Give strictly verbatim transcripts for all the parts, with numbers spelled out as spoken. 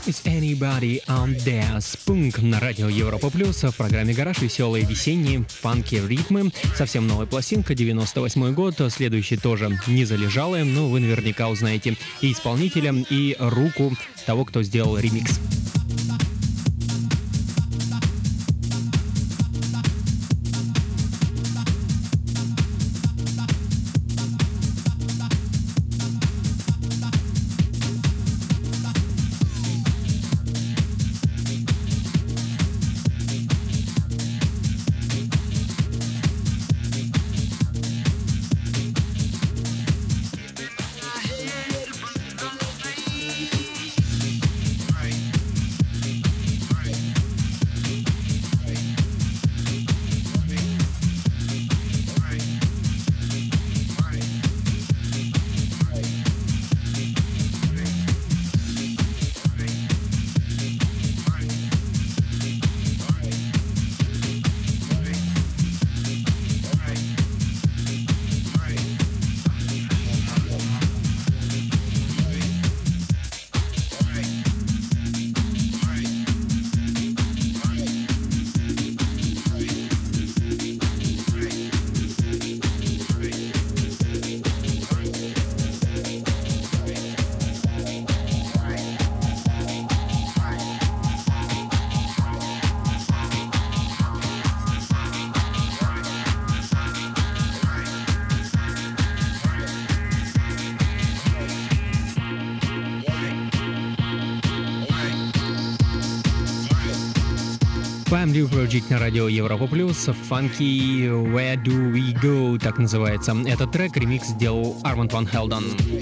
Is anybody on there? Спунк на радио Европа Плюс. В программе «Гараж» веселые весенние фанки-ритмы. Совсем новая пластинка, девяносто восьмой год. Следующий тоже не залежалый, но вы наверняка узнаете и исполнителя, и руку того, кто сделал ремикс. Family Project на радио Европа Плюс. Funky Where Do We Go, так называется. Этот трек ремикс сделал Арманд Ван Хелден.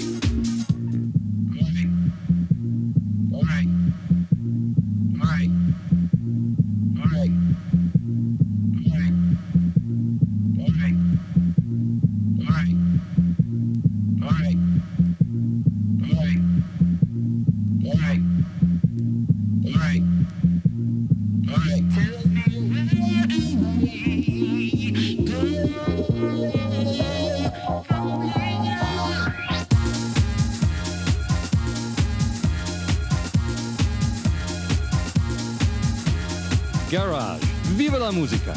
Garage. Viva la musica!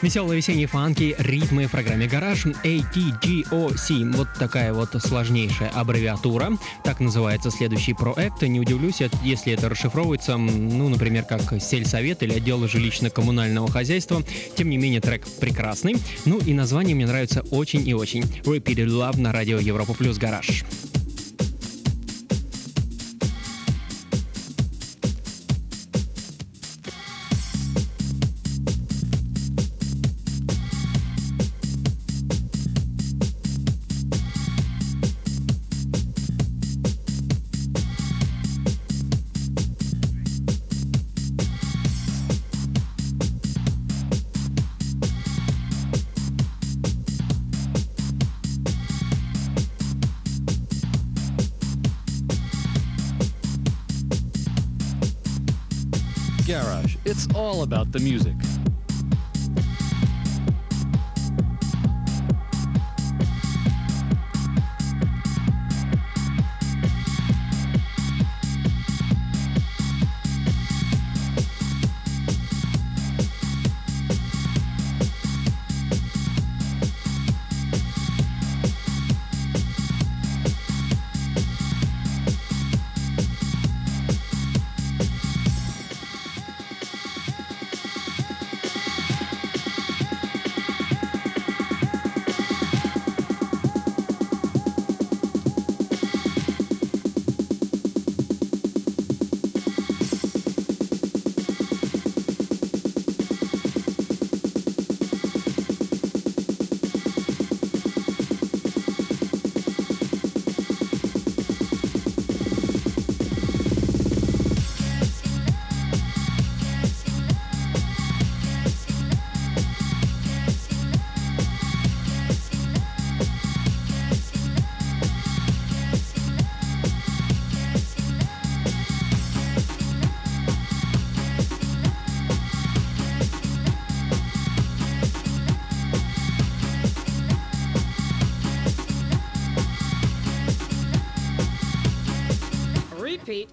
Веселые весенние фанки, ритмы в программе «Гараж», эй ти джи о си. Вот такая вот сложнейшая аббревиатура. Так называется следующий проект. Не удивлюсь, если это расшифровывается, ну, например, как сельсовет или отдел жилищно-коммунального хозяйства. Тем не менее, трек прекрасный. Ну и название мне нравится очень и очень. Repeated Love на радио Европа Плюс «Гараж». Garage, it's all about the music. Repeat.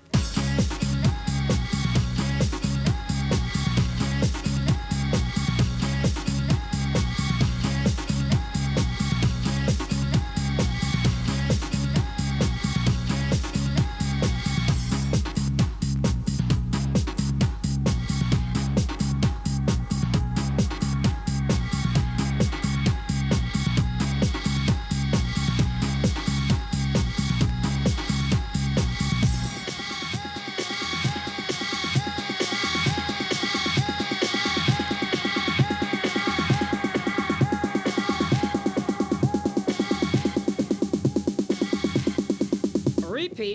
Repeat.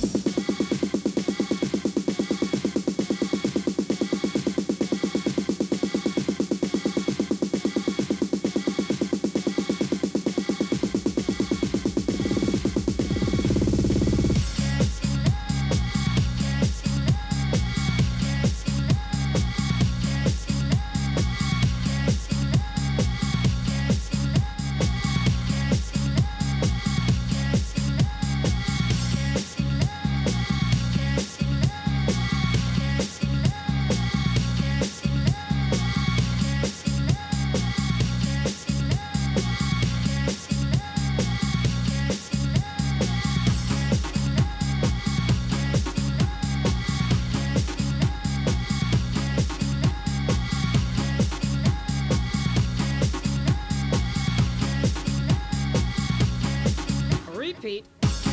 Repeat.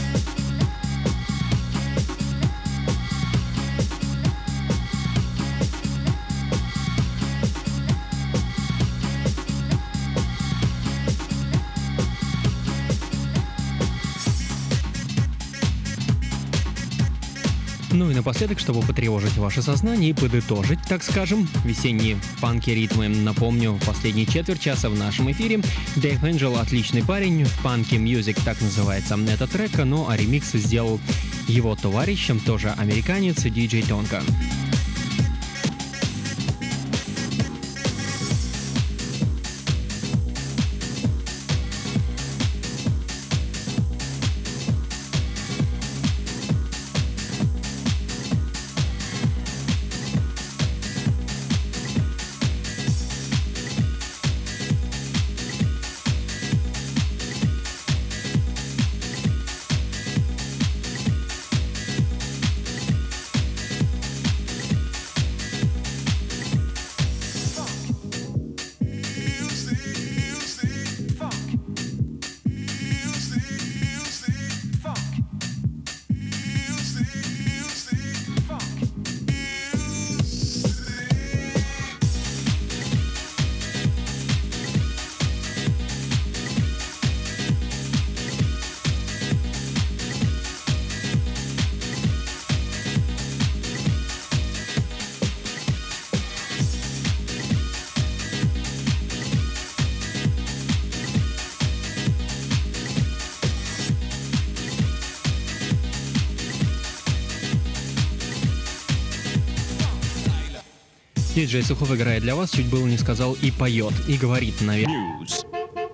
Ну и напоследок, чтобы потревожить ваше сознание и подытожить, так скажем, весенние фанки-ритмы. Напомню, в последней четверть часа в нашем эфире Дэйв Энджел — отличный парень, Funky Music, так называется этот трек, ну а ремикс сделал его товарищем, тоже американец, диджей Тонка. Диджей Сухов играет для вас, чуть было не сказал, и поет, и говорит, наверное. News.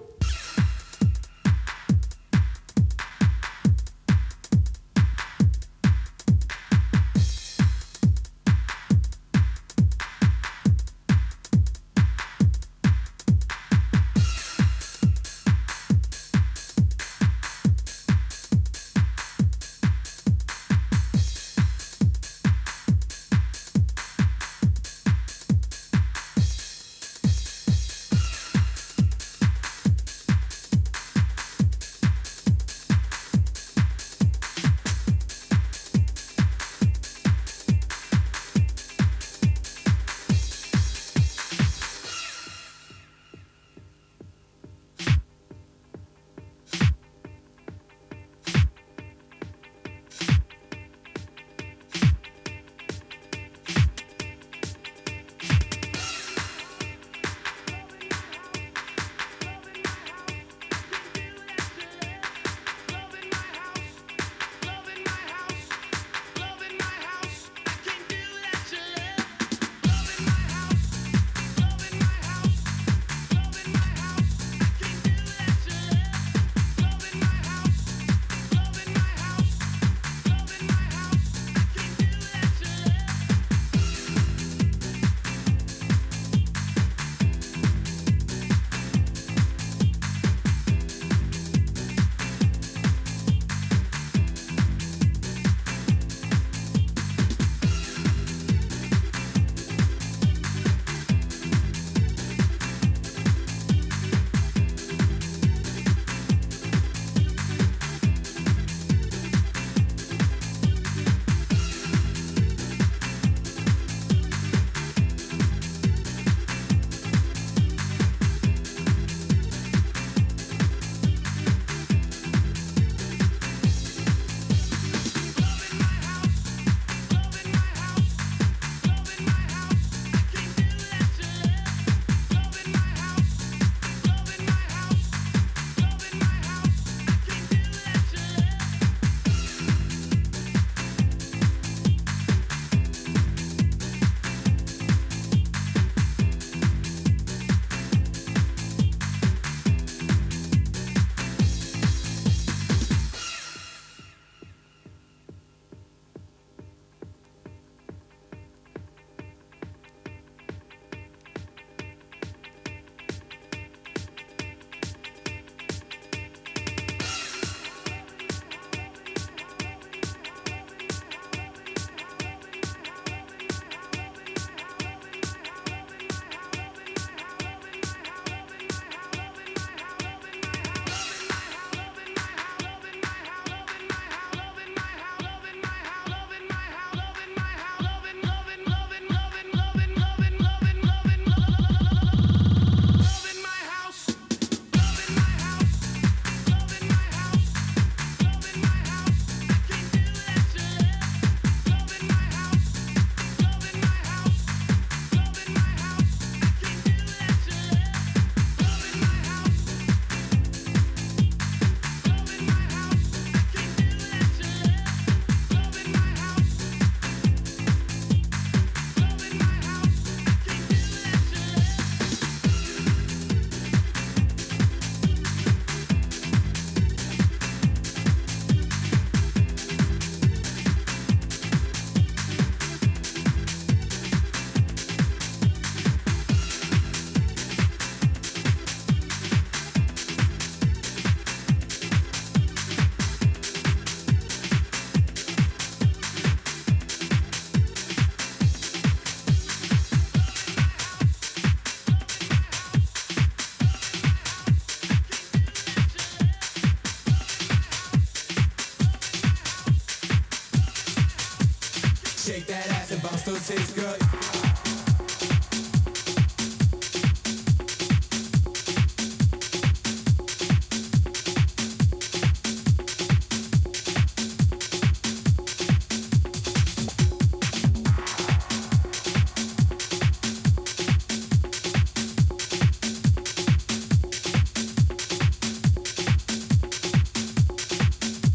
tastes good.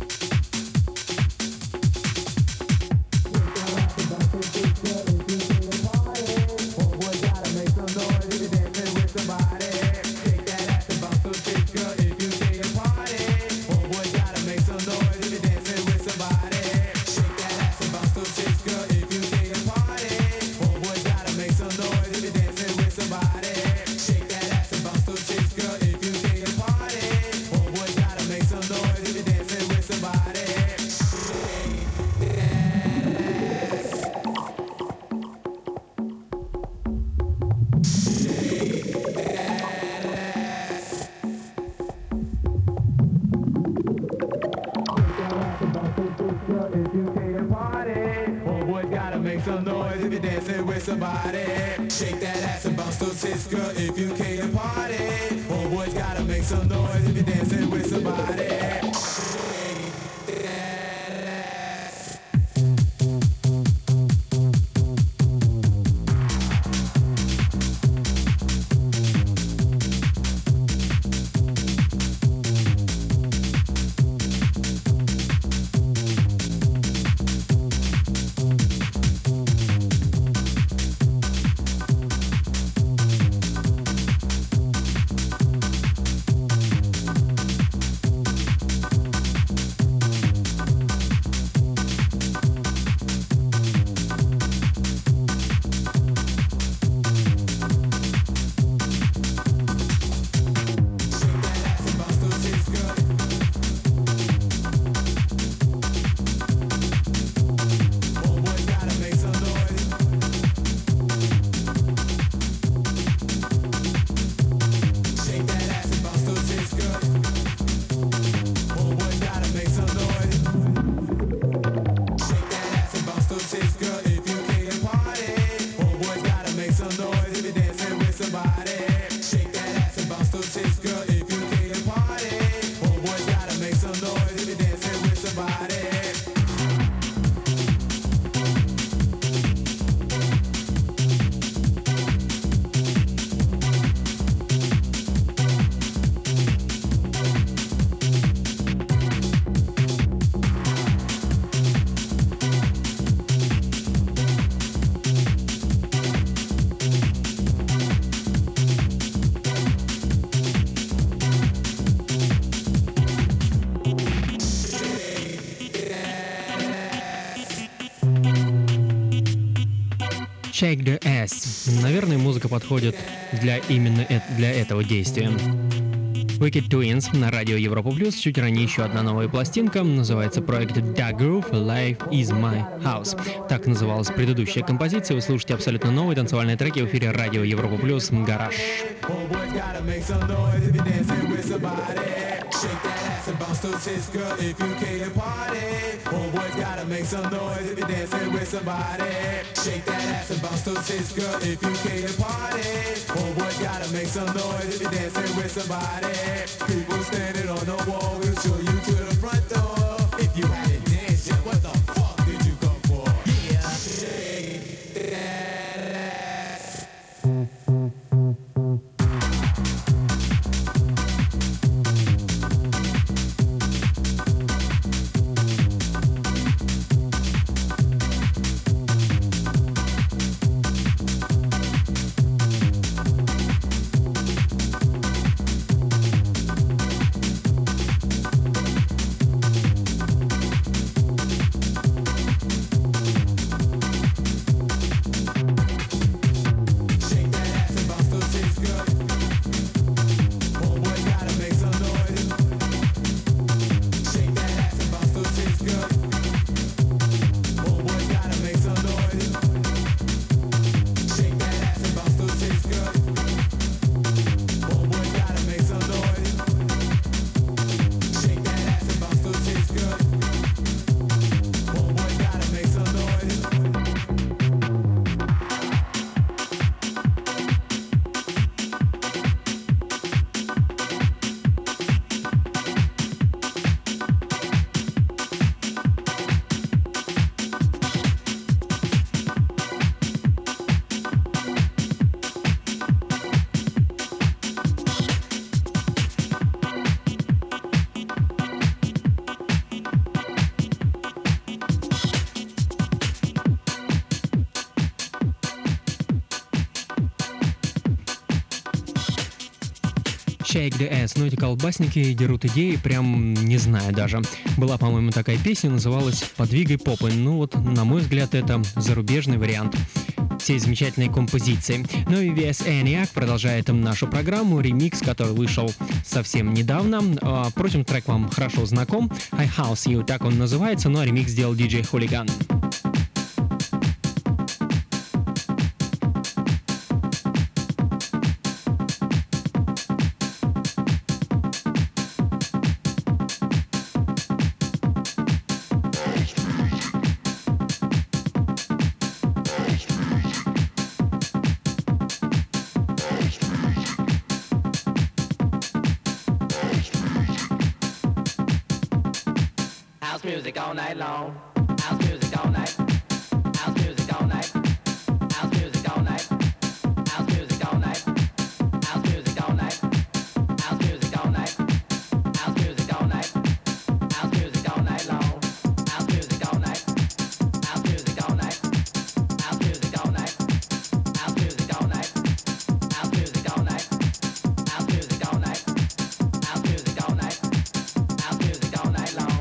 Thank you. with somebody. Shake that ass and bounce those tits, girl, if you came to party. Homeboys gotta make some noise if you're dancing with somebody. Shake the Ass. Наверное, музыка подходит для именно э- для этого действия. Wicked Twins на радио Европа Плюс. Чуть ранее еще одна новая пластинка. Называется проект Da Groove Life is My House. Так называлась предыдущая композиция. Вы слушаете абсолютно новые танцевальные треки в эфире радио Европа Плюс Гараж. Shake that ass and bounce those tits, girl, if you came to party. Homeboys gotta make some noise if you're dancing with somebody. Shake that ass and bounce those tits, girl, if you came to party. Homeboys gotta make some noise if you're dancing with somebody. People standing on the wall will show you to the front door. If you hadn't danced yet, what the fuck did you come for? Yeah, shake that ass. Shake the Ass. Ну, эти колбасники дерут идеи, прям не знаю даже. Была, по-моему, такая песня, называлась «Подвигай попой». Ну вот, на мой взгляд, это зарубежный вариант всей замечательной композиции. Ну и ви эс ENIAC продолжает нашу программу. Ремикс, который вышел совсем недавно. Впрочем, трек вам хорошо знаком. I House You, так он называется, но ремикс сделал диджей Hooligan. House music. House music all night long. House music all night. House music all night. House music all night. House music all night. House music all night. House music all night. House music all night. House music all night long. House music all night. House music all night. House music all night. House music all night. House music all night. House music all night. House music all night. House music all night long.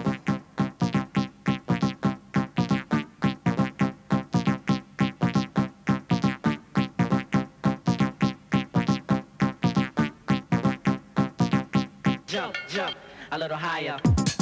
Jump, jump, a little higher.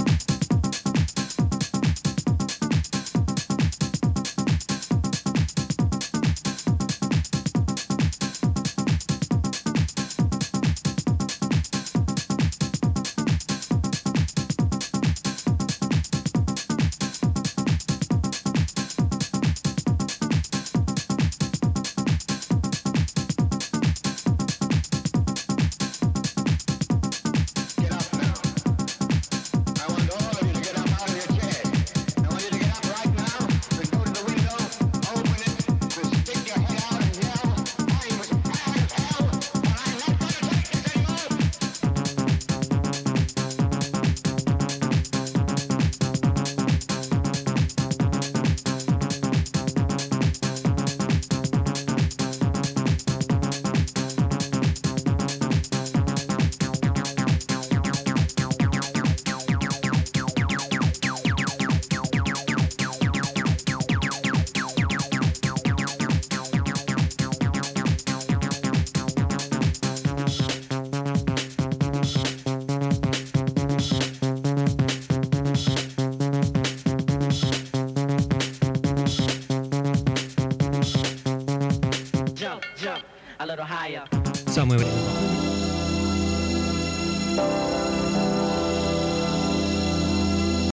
Get up now. I want all of you to get up out of your chairs. I want you to get up right now and go to the window, open it, and stick your head out and yell, I'm as bad as hell, and I'm not going to take this anymore. Jump, jump, a little higher. Самое время.